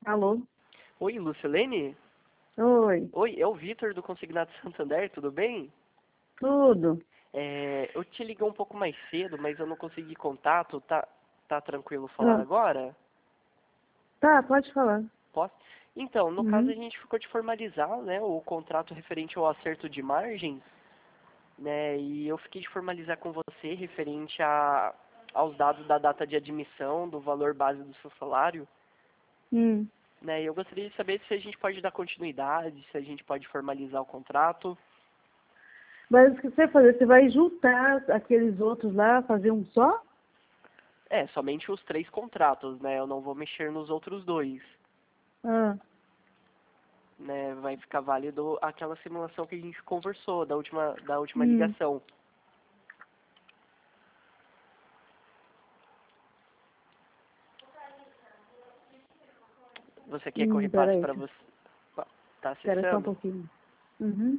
Alô? Oi, Lucilene? Oi, Oi, é o Vitor do Consignado Santander, tudo bem? tudo? Eu te liguei um pouco mais cedo, mas eu não consegui contato. Tá tranquilo falar Ah, agora? tá, pode falar. Posso? Então, no caso a Uhum. gente ficou de formalizar, né, o contrato referente ao acerto de margem, né, e eu fiquei de formalizar com você referente aos dados da data de admissão, do valor base do seu salário, Hum. né, e eu gostaria de saber se a gente pode dar continuidade, se a gente pode formalizar o contrato. Mas o que você vai fazer? Você vai juntar aqueles outros lá, fazer um só? Somente os 3 contratos, né? Eu não vou mexer nos outros 2, Ah, né? Vai ficar válido aquela simulação que a gente conversou da última hum. ligação. Você quer que eu repasse Peraí, para você? Tá espera só um acessando? pouquinho. Uhum.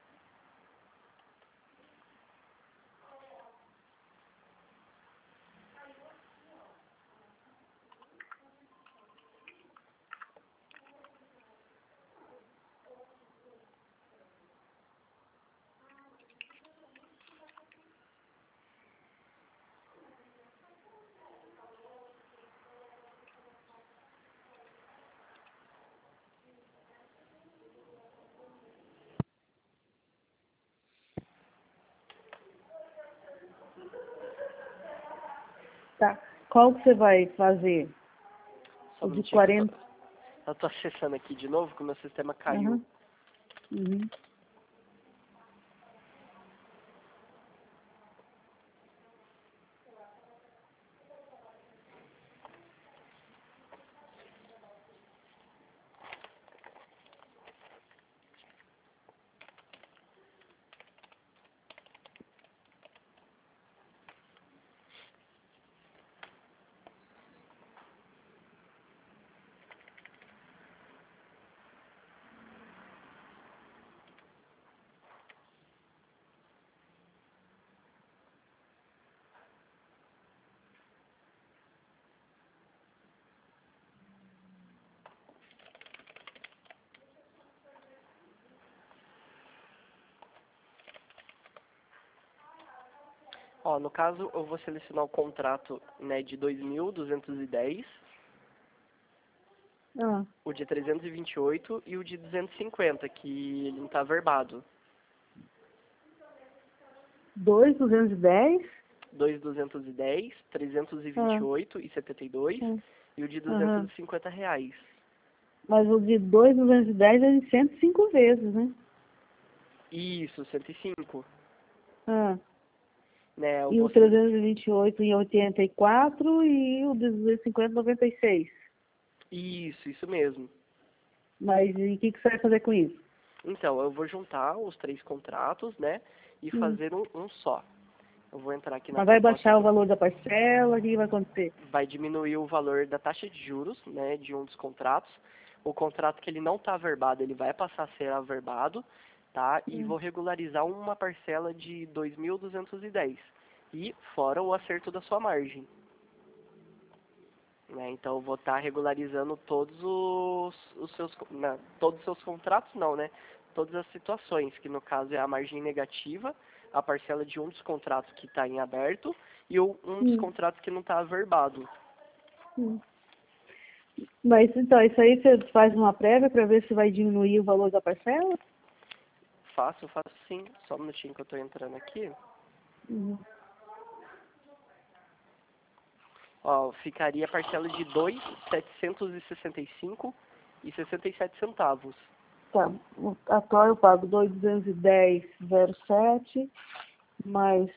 Tá. Qual que você vai fazer? Só O um de minutinho que 40? eu tô acessando aqui de novo, que o meu sistema caiu. Aham. Uhum. Ó, no caso, eu vou selecionar o contrato, né, de 2.210, Ah, o de 328 e o de 250, que ele não tá verbado. 2.210? 2.210, Ah, 328 e 72 ah, e o de aham. R$ 250. Mas o de 2.210 é de 105 vezes, né? Isso, 105. Ah. Né, E o 328 em 84 e o 250 em 96. Isso mesmo. Mas e o que você vai fazer com isso? Então, eu vou juntar os 3 contratos, né, e Hum. fazer um só. Eu vou entrar aqui na Mas vai proposta baixar o valor da parcela? O que vai acontecer? vai diminuir o valor da taxa de juros, né, de um dos contratos. O contrato que ele não está averbado, ele vai passar a ser averbado, tá? E Hum. vou regularizar uma parcela de 2.210 e fora o acerto da sua margem, né? Então eu vou estar regularizando todos os seus, todos os seus contratos, não, né? Todas as situações, que no caso é a margem negativa, a parcela de um dos contratos que está em aberto e um dos Hum. contratos que não está averbado. Hum. Mas então, isso aí você faz uma prévia para ver se vai diminuir o valor da parcela? Faço sim. Só um minutinho que eu tô entrando aqui. Uhum. Ó, ficaria a parcela de 2.765,67 centavos. Tá. O atual eu pago 2.210,07 mais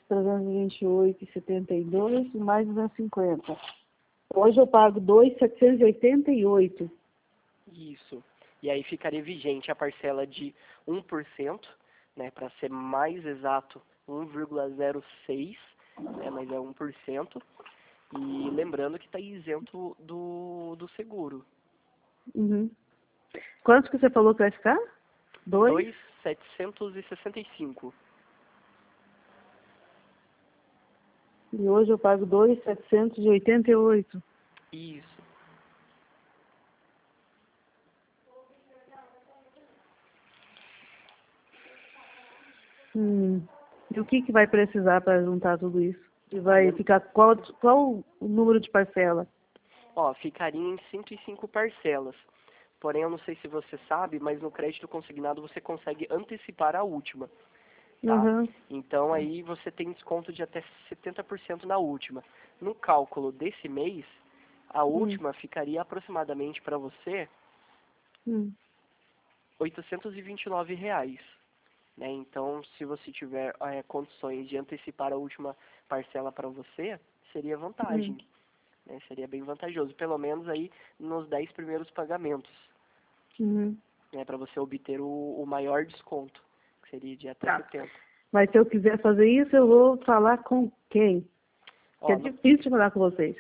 328,72 e mais 250. Hoje eu pago 2.788. Isso. E aí ficaria vigente a parcela de 1%, né, para ser mais exato, 1,06, né, mas é 1%. E lembrando que está isento do seguro. Uhum. Quanto que você falou que vai ficar? 2. 2.765. E hoje eu pago 2.788. Isso. Hum. E o que vai precisar para juntar tudo isso? E vai ficar qual o número de parcela? Ó, ficaria em 105 parcelas. Porém, eu não sei se você sabe, mas no crédito consignado você consegue antecipar a última, tá? Uhum. Então aí você tem desconto de até 70% na última. No cálculo desse mês, a última ficaria aproximadamente para você Hum. R$ 829, né? Então, se você tiver condições de antecipar a última parcela para você, seria vantagem, né? Seria bem vantajoso, pelo menos aí nos 10 primeiros pagamentos, Uhum. né? Para você obter o maior desconto, que seria de até Tá. 70. Mas se eu quiser fazer isso, eu vou falar com quem? Porque Ó, é difícil de falar com vocês.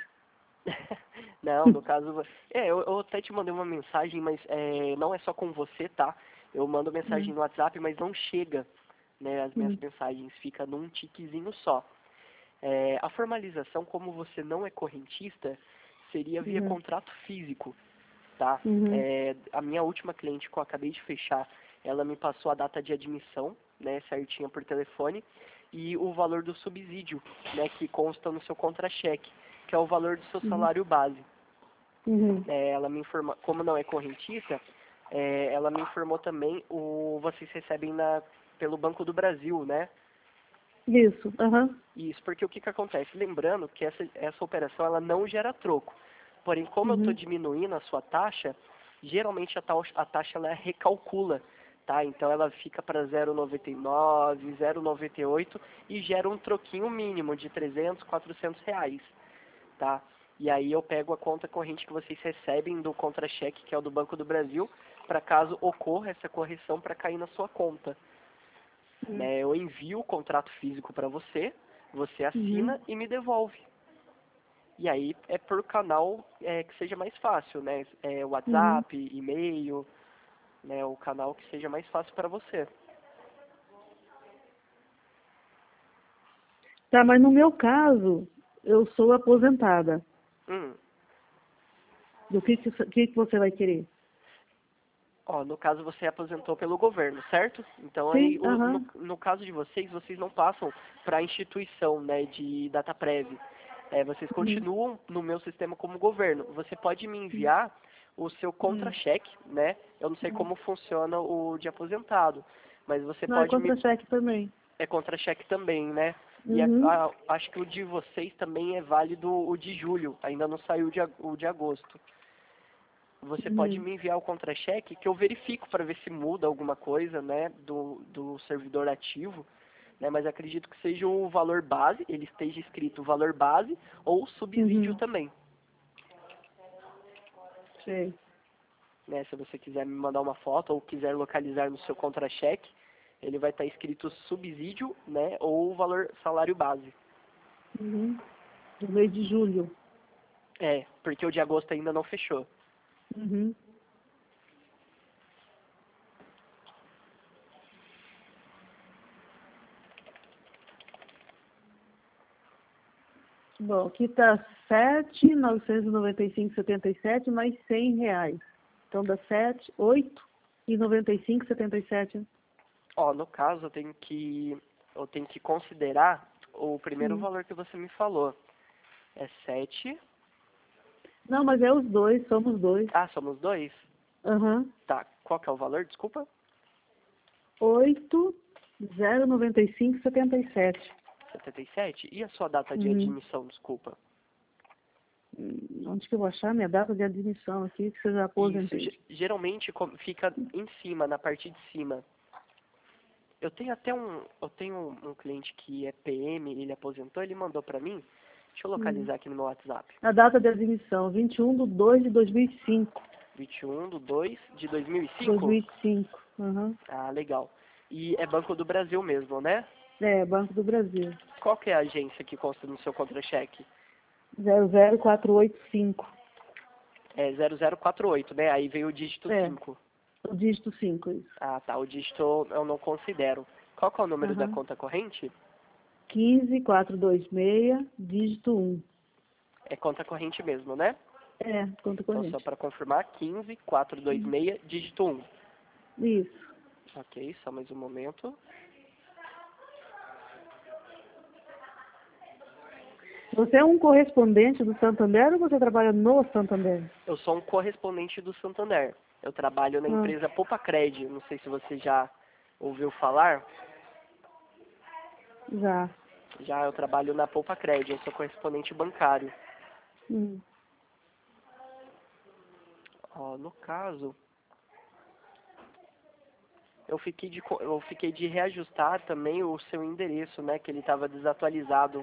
Não, no caso, eu até te mandei uma mensagem, mas não é só com você, tá? Eu mando mensagem no WhatsApp, mas não chega, né? As minhas mensagens fica num tiquezinho só. A formalização, como você não é correntista, seria via contrato físico, tá? Uhum. A minha última cliente que eu acabei de fechar, ela me passou a data de admissão, né, certinha por telefone, e o valor do subsídio, né, que consta no seu contra-cheque, que é o valor do seu salário base. Uhum. Ela me informa, como não é correntista, ela me informou também vocês recebem pelo Banco do Brasil, né? Isso. Uhum. Isso, porque o que que acontece? Lembrando que essa operação ela não gera troco. Porém, como eu estou Uhum. diminuindo a sua taxa, geralmente a taxa ela recalcula, tá? Então ela fica para 0,99, 0,98 e gera um troquinho mínimo de 300, 400 reais, tá? E aí eu pego a conta corrente que vocês recebem do contra-cheque, que é o do Banco do Brasil, para caso ocorra essa correção para cair na sua conta. Né? Eu envio o contrato físico para você, você assina e me devolve. E aí é por canal que seja mais fácil, né? Uhum. WhatsApp, e-mail, né? O canal que seja mais fácil para você. Tá, mas no meu caso, eu sou aposentada. Hum. Do que você vai querer? Ó, no caso você aposentou pelo governo, certo? Então aí, Sim, aham. no caso de vocês não passam para a instituição, né, de DataPrev. Vocês Uhum. continuam no meu sistema como governo. Você pode me enviar o seu contra-cheque, né? Eu não sei como funciona o de aposentado, mas você Não, é pode me... contra-cheque também. É contra-cheque também, né? E Uhum. acho que o de vocês também é válido o de julho, ainda não saiu o de agosto. Você pode Uhum. me enviar o contra-cheque que eu verifico para ver se muda alguma coisa, né, do servidor ativo, né, mas acredito que seja o valor base, ele esteja escrito valor base ou subsídio Uhum. também, Sei. né, se você quiser me mandar uma foto ou quiser localizar no seu contra-cheque, ele vai estar escrito subsídio, né, ou valor salário base. Uhum. Do mês de julho. Porque o de agosto ainda não fechou. Uhum. Bom, aqui está 7.995,77 mais R$ 100. Então dá 8,95,77. Ó, no caso eu tenho que considerar o primeiro Hum. valor que você me falou. É 7. Não, mas é os dois, somos dois. Ah, somos dois? Aham. Tá. Qual que é o valor? Desculpa. 8,095,77. 77. E a sua data de Uhum. admissão, desculpa? Onde que eu vou achar minha data de admissão aqui, que você já Isso. aposentei? Geralmente fica em cima, na parte de cima. Eu tenho um cliente que é PM, ele aposentou, ele mandou pra mim. Deixa eu Hum. localizar aqui no meu WhatsApp. A data de admissão, 21/2/2005. 21/2 de 2005? 2005. Uhum. Ah, legal. E é Banco do Brasil mesmo, né? É, Banco do Brasil. Qual que é a agência que consta no seu contra-cheque? 00485. É 0048, né? Aí veio o dígito É, 5. o dígito 5, isso. Ah, tá. O dígito eu não considero. Qual que é o número da Aham. conta corrente? 15426, dígito 1. É conta corrente mesmo, né? É, conta Então, só corrente. para confirmar, 15426, dígito 1. Isso. Ok, só mais um momento. Você é um correspondente do Santander ou você trabalha no Santander? Eu sou um correspondente do Santander. Eu trabalho na Ah, empresa Popacred. Não sei se você já ouviu falar. já. Já eu trabalho na Popacred. Eu sou correspondente bancário. Hum. Ó, no caso, eu fiquei de reajustar também o seu endereço, né? Que ele estava desatualizado.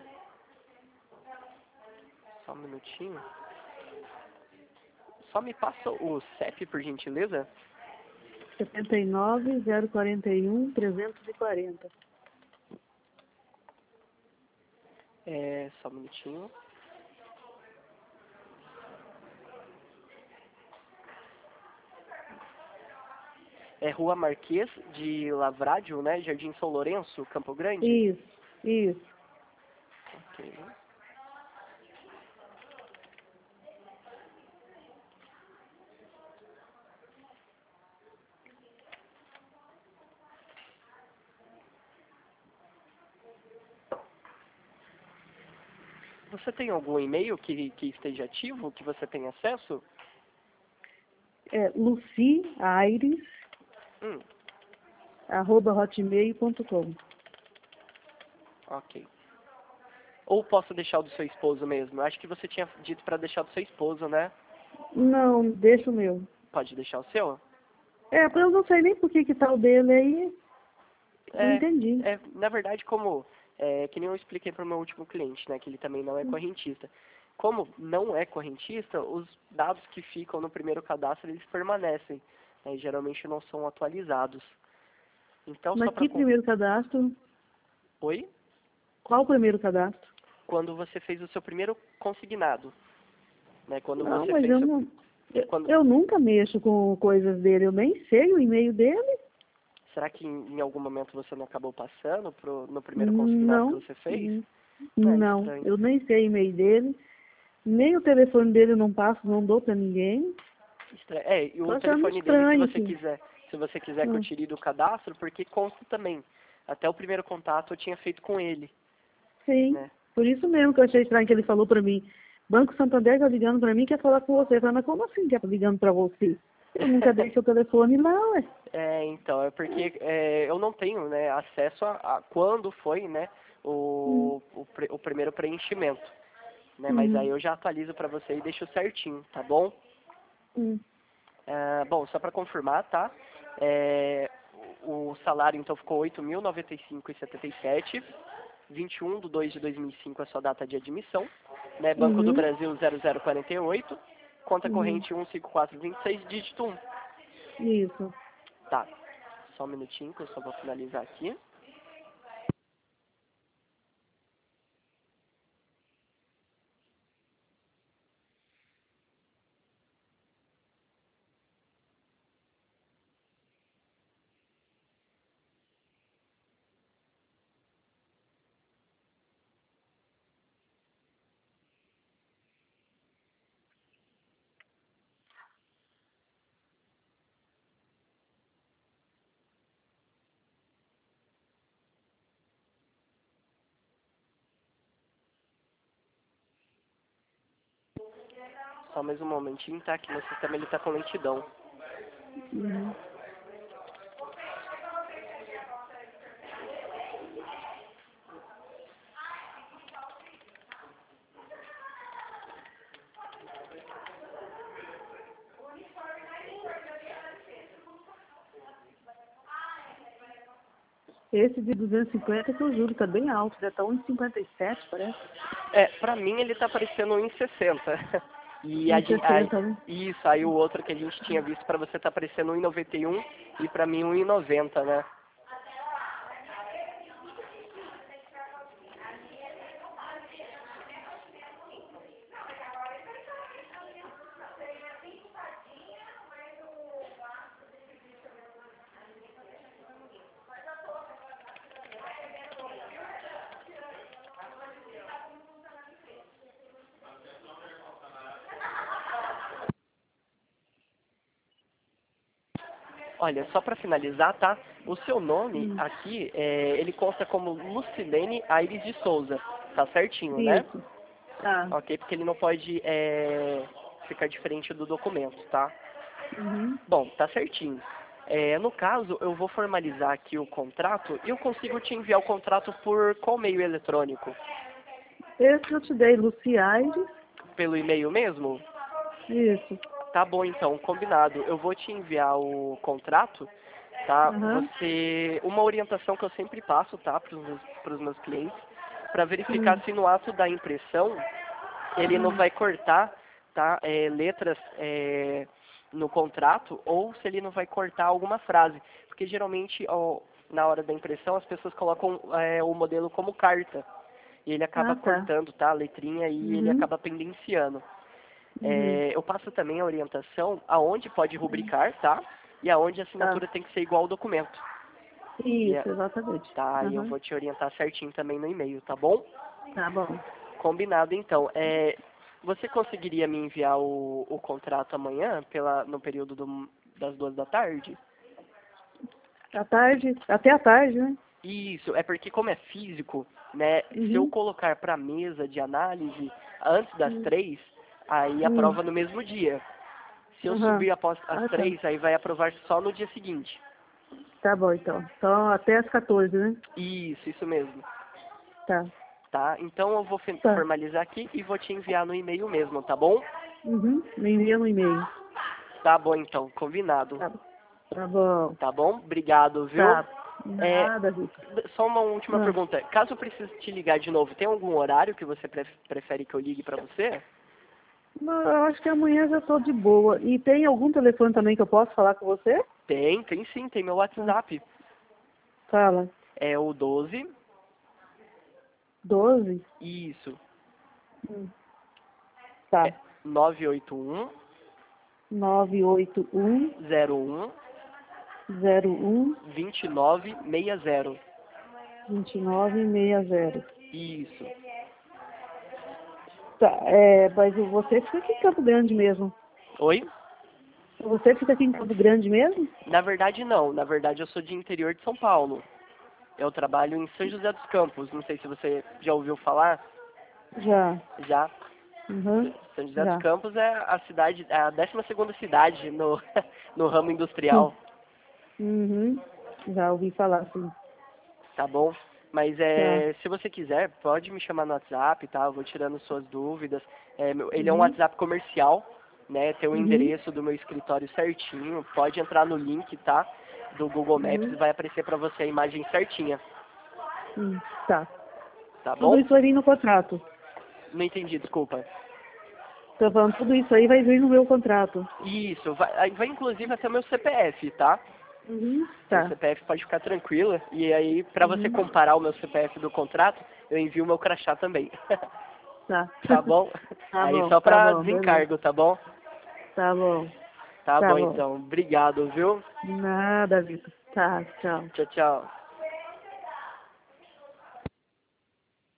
Só um minutinho. Só me passa o CEP, por gentileza. 79 041 340. Só um minutinho. É Rua Marquês de Lavradio, né? Jardim São Lourenço, Campo Grande. Isso, isso. Ok. Você tem algum e-mail que esteja ativo, que você tenha acesso? É luciaires@hotmail.com. Ok. Ou posso deixar o do seu esposo mesmo? Eu acho que você tinha dito para deixar o do seu esposo, né? Não, deixa o meu. Pode deixar o seu? Eu não sei nem por que tá o dele aí. Não É, entendi. na verdade, que nem eu expliquei para o meu último cliente, né, que ele também não é correntista. Como não é correntista, os dados que ficam no primeiro cadastro, eles permanecem, né, e geralmente não são atualizados. Então, só Mas para... que primeiro cadastro? Oi? Qual o primeiro cadastro? Quando você fez o seu primeiro consignado, né, quando Não, você mas fez... eu não. Quando, Eu nunca mexo com coisas dele. Eu nem sei o e-mail dele. será que em algum momento você não acabou passando no primeiro consignado que Não. você fez? É Não. estranho. Eu nem sei o e-mail dele. Nem o telefone dele eu não passo, não dou pra ninguém. E Tô o achando telefone dele, estranho aqui. se você quiser que eu Hum, tire do cadastro, porque consta também. Até o primeiro contato eu tinha feito com ele, sim. né? Por isso mesmo que eu achei estranho que ele falou pra mim. Banco Santander tá ligando pra mim, quer falar com você. Eu falei, mas como assim que tá ligando pra você? Eu nunca deixei o telefone lá, ué. Então, é porque eu não tenho, né, acesso a quando foi, né, Hum, o primeiro preenchimento, né? Mas aí hum, eu já atualizo para você e deixo certinho, tá bom? hum. Bom, só para confirmar, tá? É, o salário então ficou 8.095,77. 21/2 de 2005 é a sua data de admissão, né? Banco do Uhum, Brasil 0048, conta uhum. corrente 15426, dígito 1. Isso. Tá, só um minutinho que eu só vou finalizar aqui. Só mais um momentinho, tá? Que meu sistema ele tá com lentidão. Uhum. Esse de 250 que eu juro, tá bem alto, já tá 1,57 parece. Pra mim ele tá aparecendo 1,60. E a, gen- aí, 1,60, né? isso, aí o outro que a gente tinha visto pra você tá aparecendo 1,91 e pra mim 1,90, né? Olha, só para finalizar, tá? O seu nome Hum. aqui, ele consta como Lucilene Aires de Souza. Tá certinho, né? Isso. Tá. ok? Porque ele não pode ficar diferente do documento, tá? Uhum. Bom, tá certinho. No caso, eu vou formalizar aqui o contrato e eu consigo te enviar o contrato por qual meio eletrônico? Esse eu te dei, Luciaide. Pelo e-mail mesmo? Isso. Tá bom, então, combinado. Eu vou te enviar o contrato, tá? Aham. Uma orientação que eu sempre passo, tá, para os meus clientes, para verificar se no ato da impressão ele não vai cortar, tá, letras no contrato ou se ele não vai cortar alguma frase, porque geralmente na hora da impressão as pessoas colocam o modelo como carta e ele acaba Ah, tá. cortando, tá, a letrinha e ele Uhum. acaba pendenciando. Uhum. Eu passo também a orientação aonde pode rubricar, tá? E aonde a Tá. assinatura tem que ser igual ao documento. E, Isso, exatamente. tá, e eu Aham. vou te orientar certinho também no e-mail, tá bom? Tá bom. Combinado, então. Você conseguiria me enviar o contrato amanhã, no período das 2 da tarde? À tarde, até à tarde, né? Isso, é porque como é físico, né, se eu Uhum. colocar para mesa de análise antes das Uhum. 3, aí aprova no mesmo dia. Se eu Aham. subir após as Ah, tá. 3, aí vai aprovar só no dia seguinte. Tá bom, então. Então, até às 14, né? Isso mesmo. Tá. Tá? Então eu vou Tá. formalizar aqui e vou te enviar no e-mail mesmo, tá bom? Uhum. Me envia no e-mail. Tá bom então, combinado. Tá. Tá bom. Tá bom? Obrigado, viu? Tá. É, Nada, Vitor. só uma última Ah. pergunta. Caso eu precise te ligar de novo, tem algum horário que você prefere que eu ligue pra você? Não, eu acho que amanhã já tô de boa. E tem algum telefone também que eu posso falar com você? Tem sim, tem meu Tá. WhatsApp. Fala. É o 12, 12. isso, Hum. Tá. 981 981 01 01 2960. 2960. Isso. Tá, mas você fica aqui em Campo Grande mesmo. Oi? Você fica aqui em Campo Grande mesmo? Na verdade não, na verdade eu sou de interior de São Paulo. Eu trabalho em São José dos Campos, não sei se você já ouviu falar. Já. Já. Uhum. São José dos Já. Campos é a cidade, é a 12ª cidade no ramo industrial, Uhum. Já ouvi falar, sim. tá bom? Mas Tá. se você quiser, pode me chamar no WhatsApp, tá? Eu vou tirando suas dúvidas. Ele é um Uhum. WhatsApp comercial, né? Tem o Uhum. endereço do meu escritório certinho. Pode entrar no link, tá? Do Google Maps e Uhum. vai aparecer pra você a imagem certinha, Tá. tá Tudo bom? isso vai vir no contrato. Não entendi, desculpa. Tô falando, tudo isso aí vai vir no meu contrato. Isso, vai inclusive até o meu CPF, tá? Uhum. Seu Tá. CPF pode ficar tranquila. E aí, pra você Uhum. comparar o meu CPF do contrato, eu envio o meu crachá também. Tá. Tá bom? Aí só Tá pra bom, beleza. desencargo, tá bom? Tá bom. Tá Tá bom bom. então. Obrigado, viu? Nada, Vitor. Tá, tchau. Tchau, tchau.